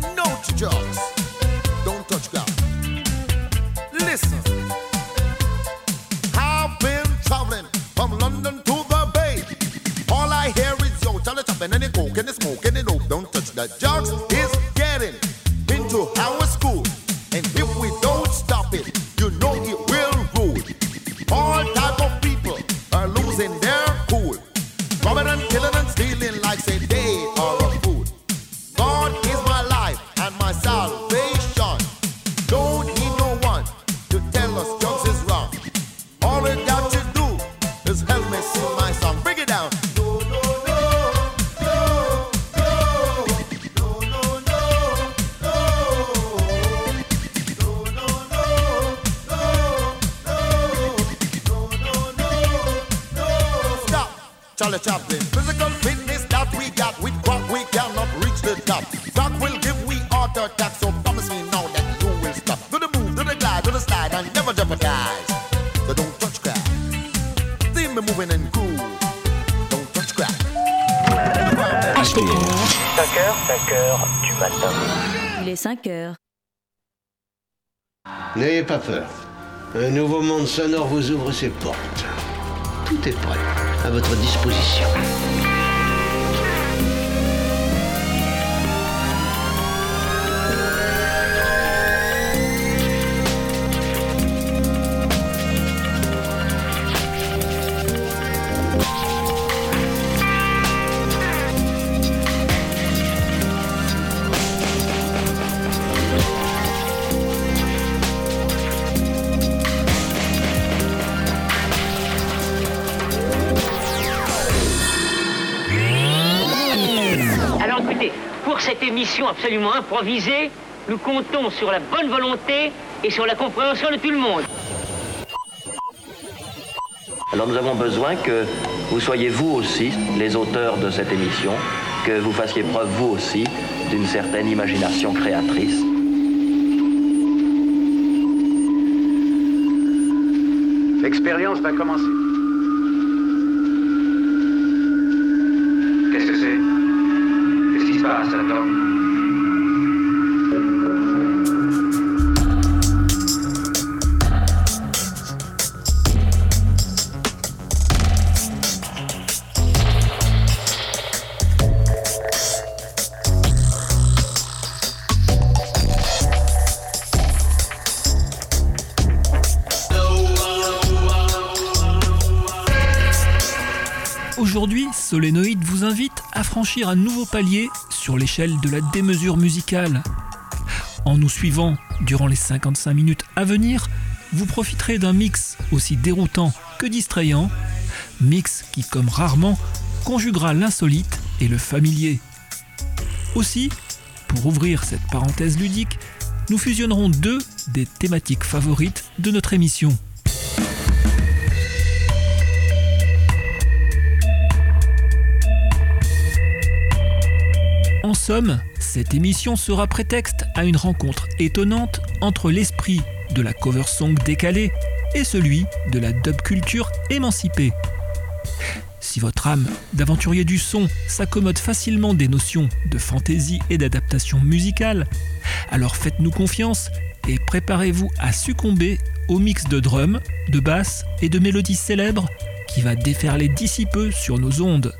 no to drugs. Don't touch ground. Listen, I've been traveling from London to the Bay. All I hear is yo, Charlie chopping and the coke and the smoke and the dope. Don't touch the drugs. Is getting into our school, and if we don't stop it, you know it will rule. All type of people are losing their cool, robbing and killing and stealing like say they are a fool. God is my life and my salvation. Don't need no one to tell us drugs is wrong. All we got to do is help me sing my song. Bring it down. Charlie Chaplin, physical fitness that we got, with what we cannot reach the top. That will give we heart attack, so promise me now that you will stop. Do the move, do the glide, do the slide, and never jeopardize. So don't touch crack. See me moving and cool. Don't touch crack. 5h du matin. Il est 5h. N'ayez pas peur. Un nouveau monde sonore vous ouvre ses portes. Tout est prêt, à votre disposition. Pour cette émission absolument improvisée, nous comptons sur la bonne volonté et sur la compréhension de tout le monde. Alors nous avons besoin que vous soyez vous aussi les auteurs de cette émission, que vous fassiez preuve vous aussi d'une certaine imagination créatrice. L'expérience va commencer. Qu'est-ce que c'est? Qu'est-ce qui se passe, Adam? Aujourd'hui, Solénoïde vous invite à franchir un nouveau palier sur l'échelle de la démesure musicale. En nous suivant durant les 55 minutes à venir, vous profiterez d'un mix aussi déroutant que distrayant, mix qui, comme rarement, conjuguera l'insolite et le familier. Aussi, pour ouvrir cette parenthèse ludique, nous fusionnerons deux des thématiques favorites de notre émission. En somme, cette émission sera prétexte à une rencontre étonnante entre l'esprit de la cover song décalée et celui de la dub culture émancipée. Si votre âme d'aventurier du son s'accommode facilement des notions de fantaisie et d'adaptation musicale, alors faites-nous confiance et préparez-vous à succomber au mix de drums, de basses et de mélodies célèbres qui va déferler d'ici peu sur nos ondes.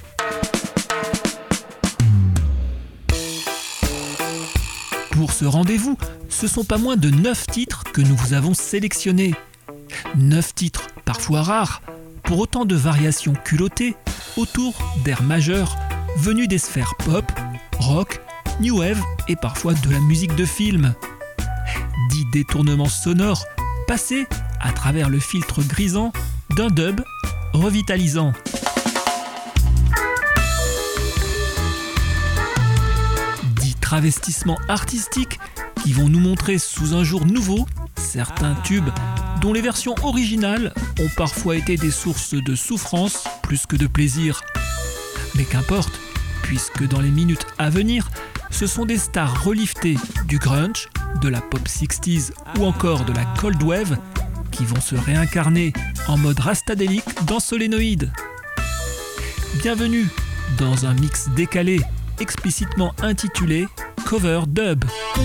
Pour ce rendez-vous, ce sont pas moins de 9 titres que nous vous avons sélectionnés. 9 titres parfois rares, pour autant de variations culottées autour d'airs majeurs venus des sphères pop, rock, new wave et parfois de la musique de film. 10 détournements sonores passés à travers le filtre grisant d'un dub revitalisant. Travestissements artistiques qui vont nous montrer sous un jour nouveau certains tubes dont les versions originales ont parfois été des sources de souffrance plus que de plaisir. Mais qu'importe, puisque dans les minutes à venir, ce sont des stars reliftées du grunge, de la pop 60s ou encore de la cold wave qui vont se réincarner en mode rastadélique dans Solénoïde. Bienvenue dans un mix décalé explicitement intitulé cover dub.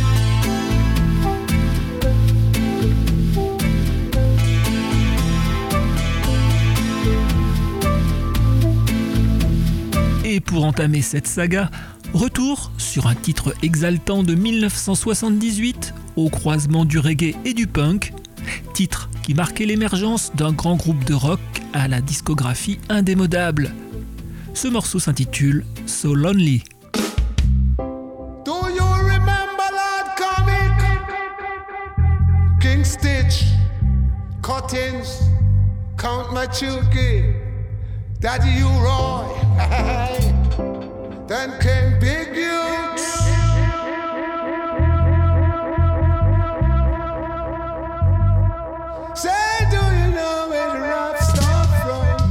Et pour entamer cette saga, retour sur un titre exaltant de 1978 au croisement du reggae et du punk, titre qui marquait l'émergence d'un grand groupe de rock à la discographie indémodable. Ce morceau s'intitule So Lonely. Do you remember Lord Comic? King Stitch, Cuttings, Count Machuki, Daddy U-Roy, then came Big Youths. Say, do you know where the rap start from?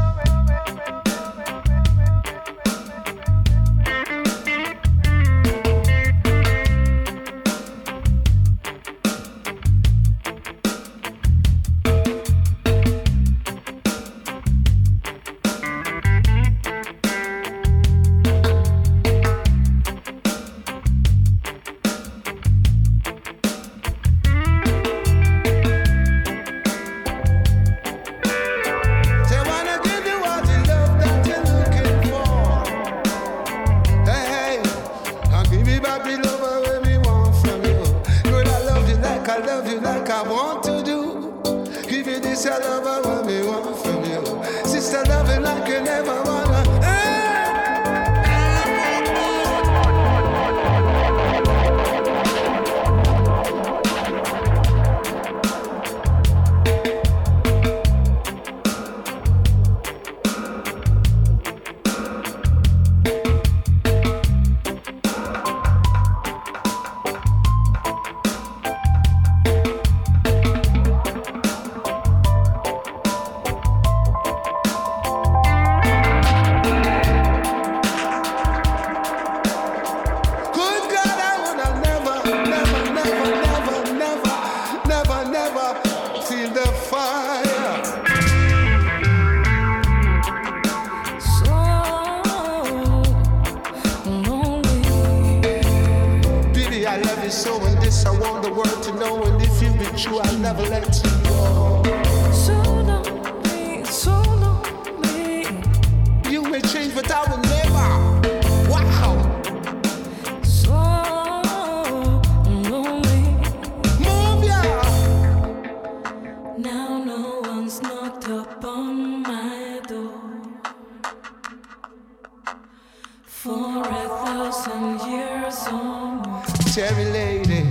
Cherry lady.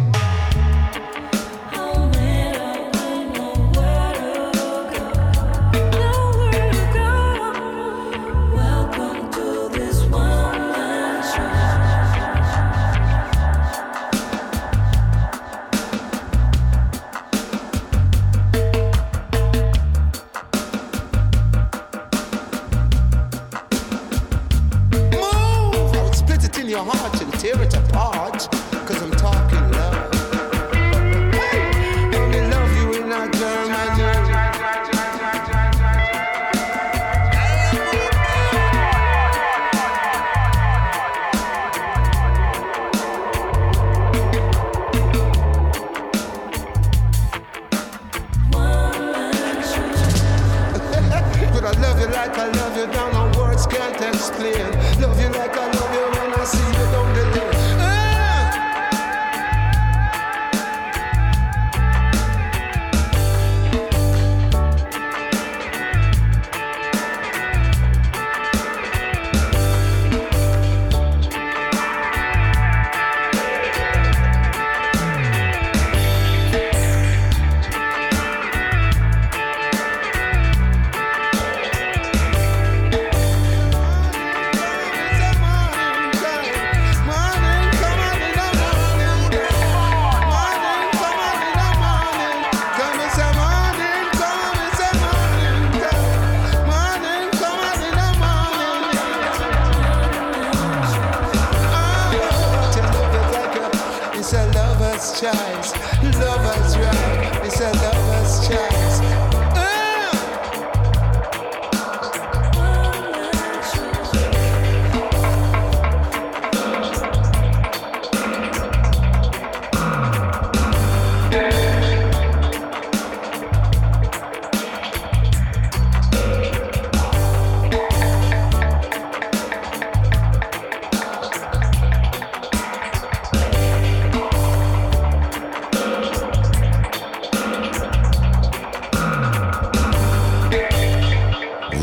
Your heart and tear it apart, 'cause I'm talking love. Let me love you in a German. But I love you like I love you, down on words can't explain. Love you like I love you when I see you down the lane. Choice, lover's right, it's a lover's choice.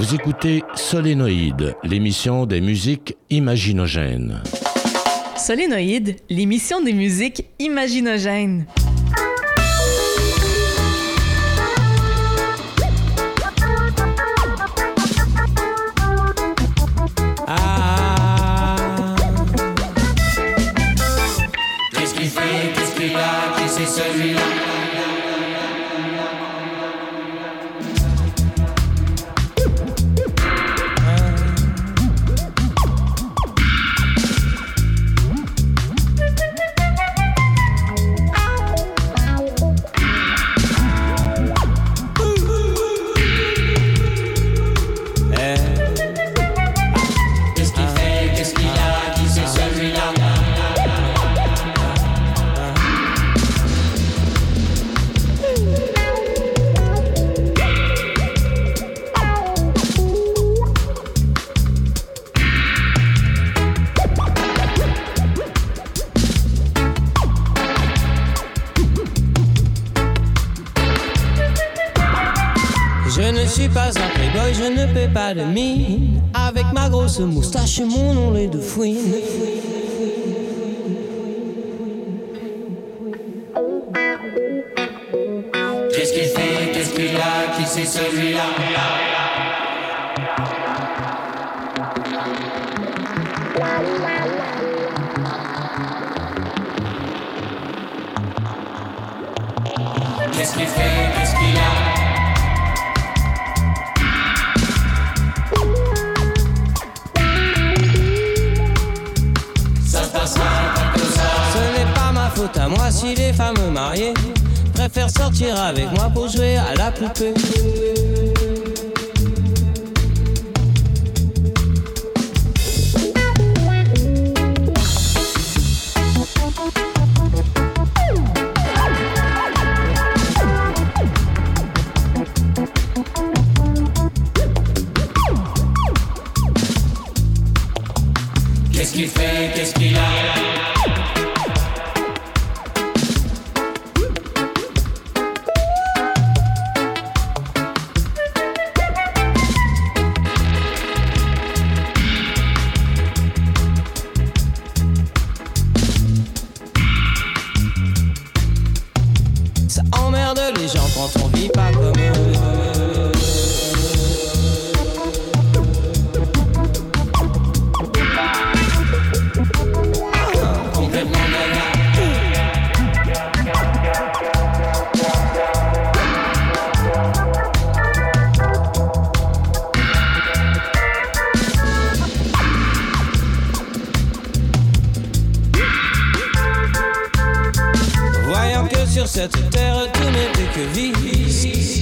Vous écoutez Solénoïde, l'émission des musiques imaginogènes. Solénoïde, l'émission des musiques imaginogènes. Qu'est-ce qu'il fait, qu'est-ce qu'il a, qui c'est celui-là? Je ne suis pas un playboy, je ne paie pas de mine. Avec ma grosse moustache et mon onlet de fouine. Qu'est-ce qu'il fait, qu'est-ce qu'il a, qui c'est celui-là? Qu'est-ce qu'il fait, qu'est-ce qu'il a? Ce n'est pas ma faute à moi si les femmes mariées préfèrent sortir avec moi pour jouer à la poupée. Qu'est-ce qu'il fait, qu'est-ce qu'il a? Ça emmerde les gens quand on vit pas comme eux. Complètement gaga. Voyant que sur cette terre tout n'était que vice,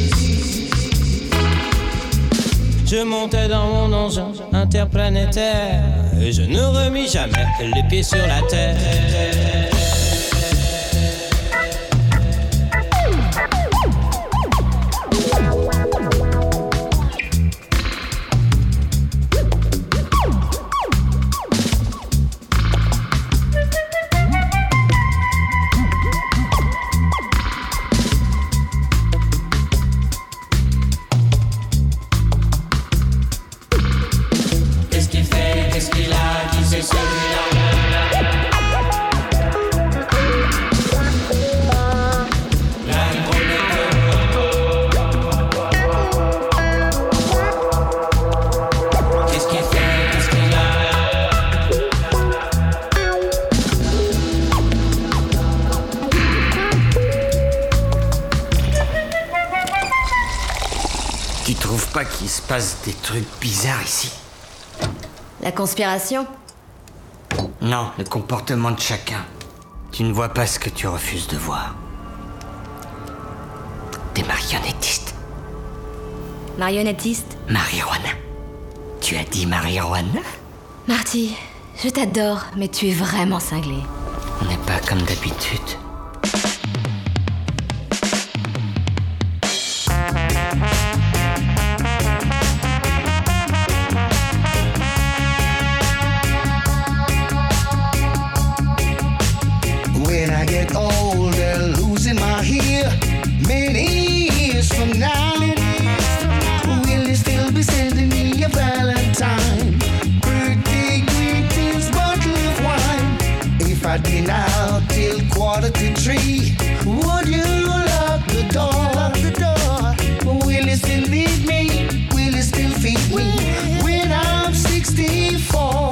je montais dans mon engin interplanétaire et je ne remis jamais les pieds sur la terre. Qu'est-ce qu'il fait, qu'est-ce qu'il a, qui c'est celui-là? Qu'est-ce qu'il fait, qu'est-ce qu'il a? Tu trouves pas qu'il se passe des trucs bizarres ici? La conspiration? Non, le comportement de chacun. Tu ne vois pas ce que tu refuses de voir. Des marionnettistes. Marionnettiste? Marijuana. Tu as dit marijuana? Marty, je t'adore, mais tu es vraiment cinglé. On n'est pas comme d'habitude. When I get older, losing my hair, many years from now, will you still be sending me out till 2:45. Would you lock the door? Will you still need me? Will you still feed me when I'm 64?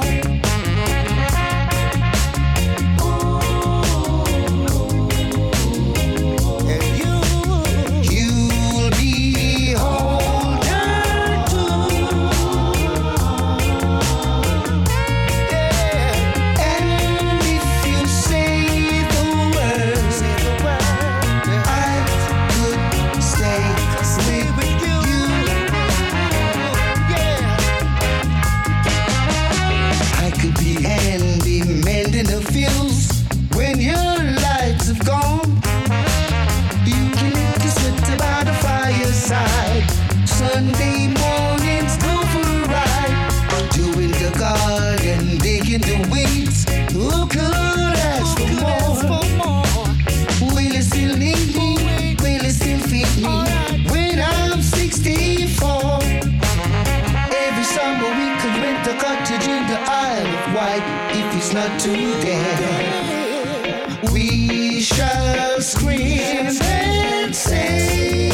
When your lights have gone, you can lick your sweat by the fireside. Sunday mornings go for a ride, doing the garden, digging the weeds. Who could ask for more? Will you still need me? Will you still feed me when I'm 64? Every summer we could rent a cottage in the Isle of Wight if it's not too dead. We shall scream and say,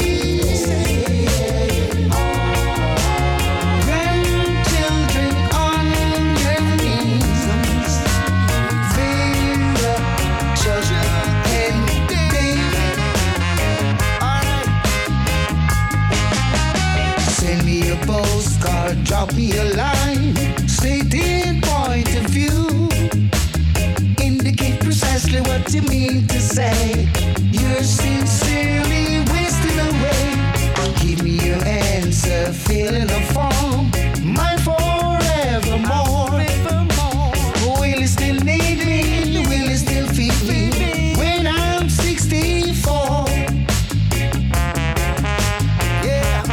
grandchildren on your knees, Vera, Josh, and Dave. Send me a postcard, drop me a line, stating point of view. Precisely what you mean to say. You're sincerely wasting away. Give me your answer, fill in a form. Mine forevermore. Will you still need me? Will you still feed me when I'm 64? Yeah.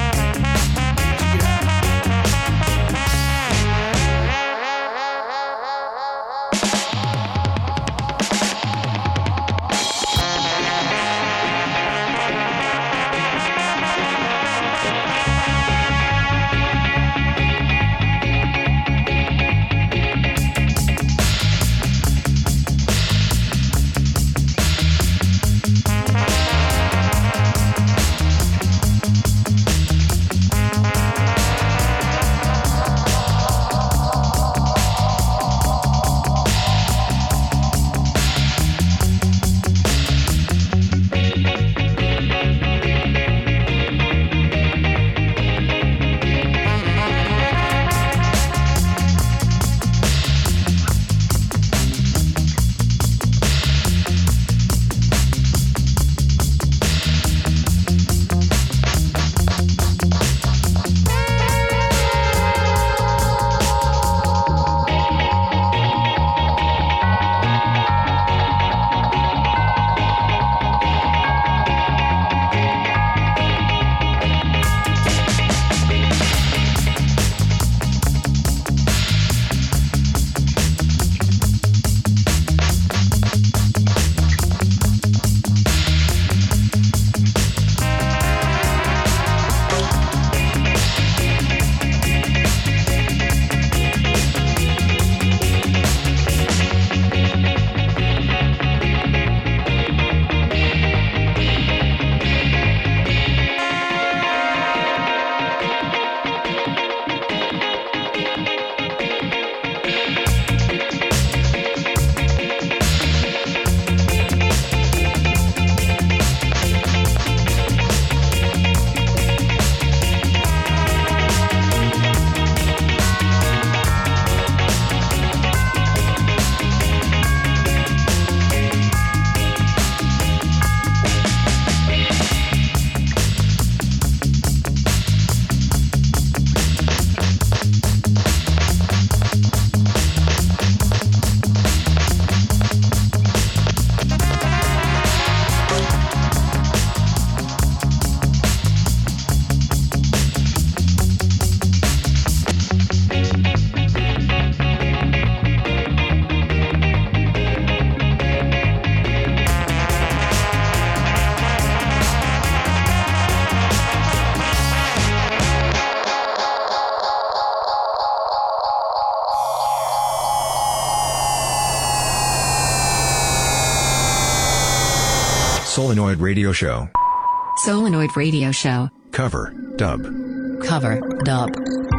Solenoid Radio Show. Solenoid Radio Show. Cover, dub. Cover, dub.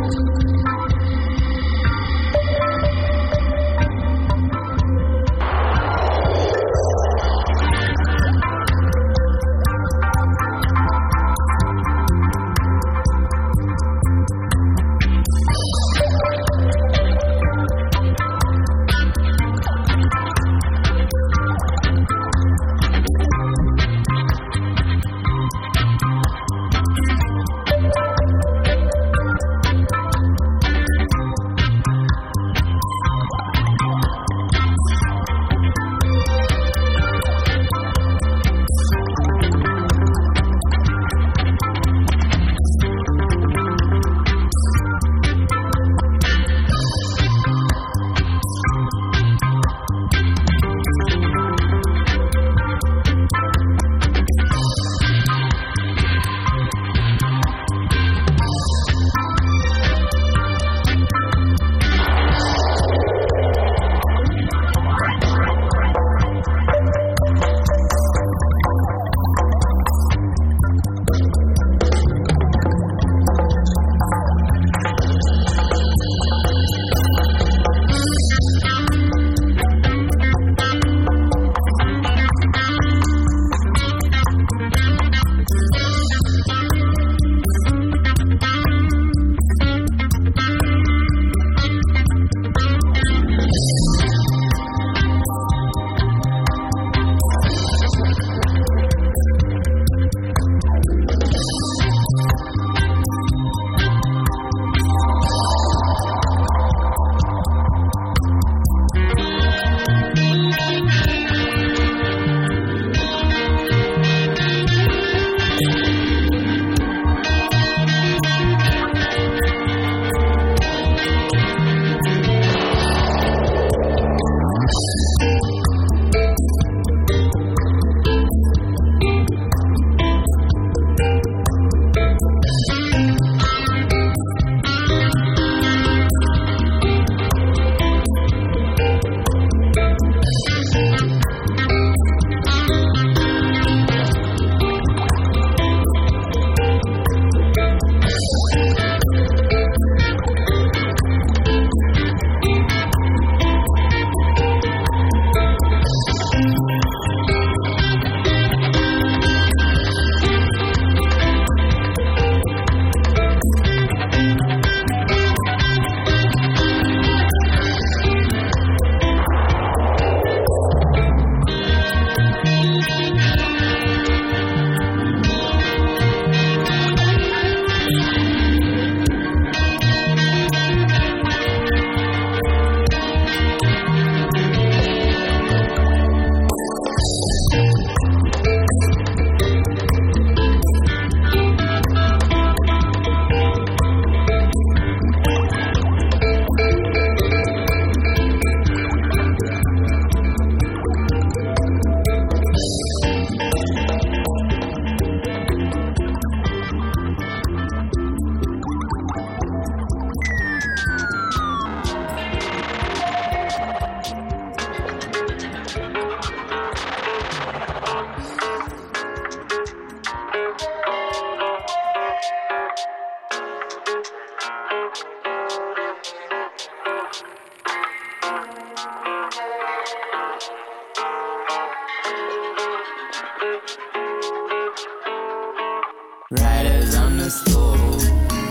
Riders on the stove.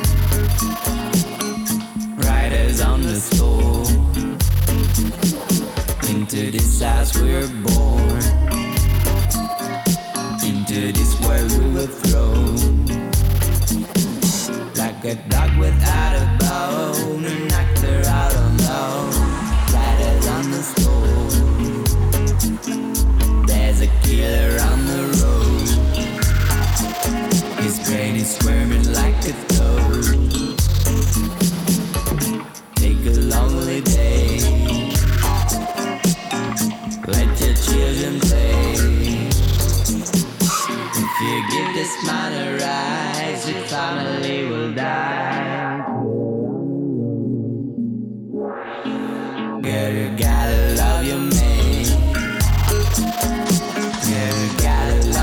Riders on the stove. Into this house we were born. Into this world we were thrown. Like a dog without a bone, an actor out alone. Riders on the stove. There's a killer on the road. His brain is squirming like a toad. Take a lonely day. Let your children play. If you give this man a rise, your family will die. Girl, you gotta love your man. Girl, you gotta love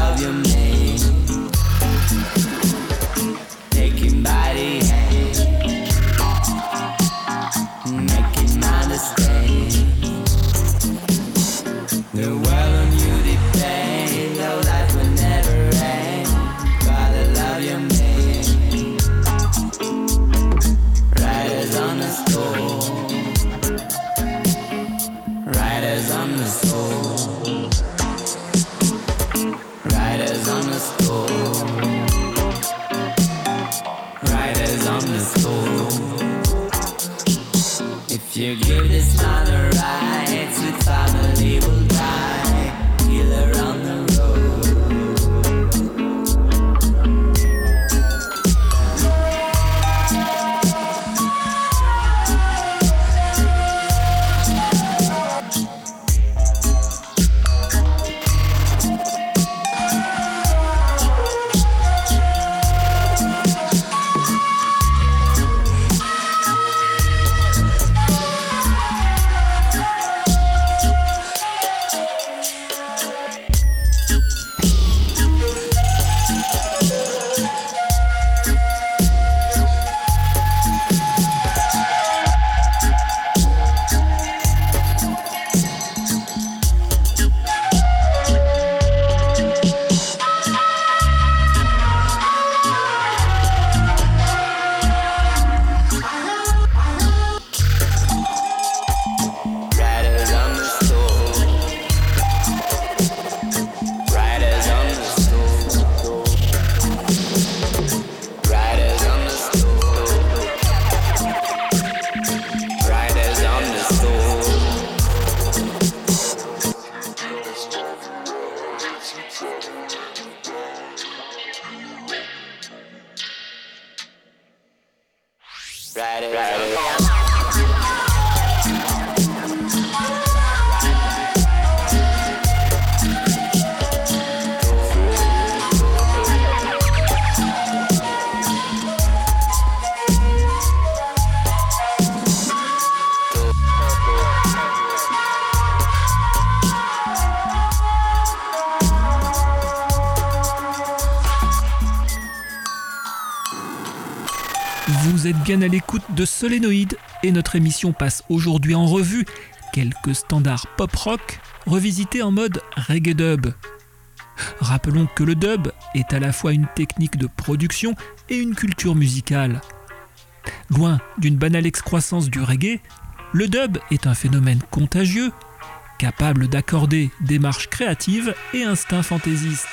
Vous êtes bien à l'écoute de Solénoïde et notre émission passe aujourd'hui en revue quelques standards pop-rock revisités en mode reggae dub. Rappelons que le dub est à la fois une technique de production et une culture musicale. Loin d'une banale excroissance du reggae, le dub est un phénomène contagieux, capable d'accorder démarche créative et instinct fantaisiste.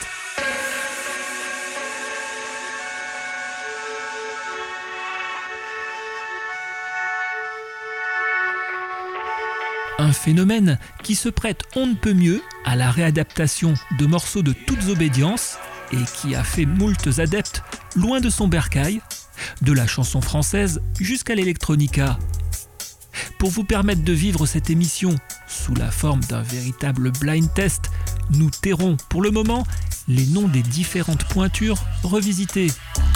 Un phénomène qui se prête on ne peut mieux à la réadaptation de morceaux de toutes obédiences et qui a fait moultes adeptes loin de son bercail, de la chanson française jusqu'à l'électronica. Pour vous permettre de vivre cette émission sous la forme d'un véritable blind test, nous tairons pour le moment les noms des différentes pointures revisitées.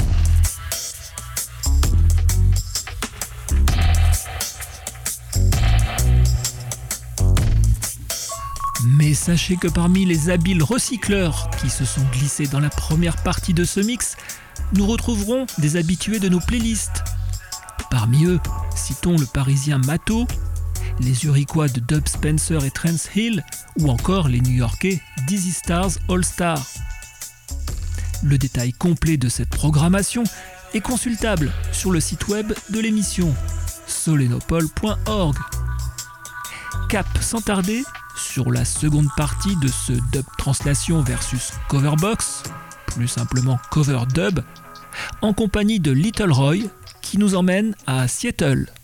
Mais sachez que parmi les habiles recycleurs qui se sont glissés dans la première partie de ce mix, nous retrouverons des habitués de nos playlists. Parmi eux, citons le parisien Mato, les Uriquois de Dub Spencer et Trance Hill, ou encore les New-Yorkais Dizzy Stars All Star. Le détail complet de cette programmation est consultable sur le site web de l'émission, solenopole.org. Cap sans tarder sur la seconde partie de ce dub translation versus coverbox, plus simplement cover dub, en compagnie de Little Roy qui nous emmène à Seattle.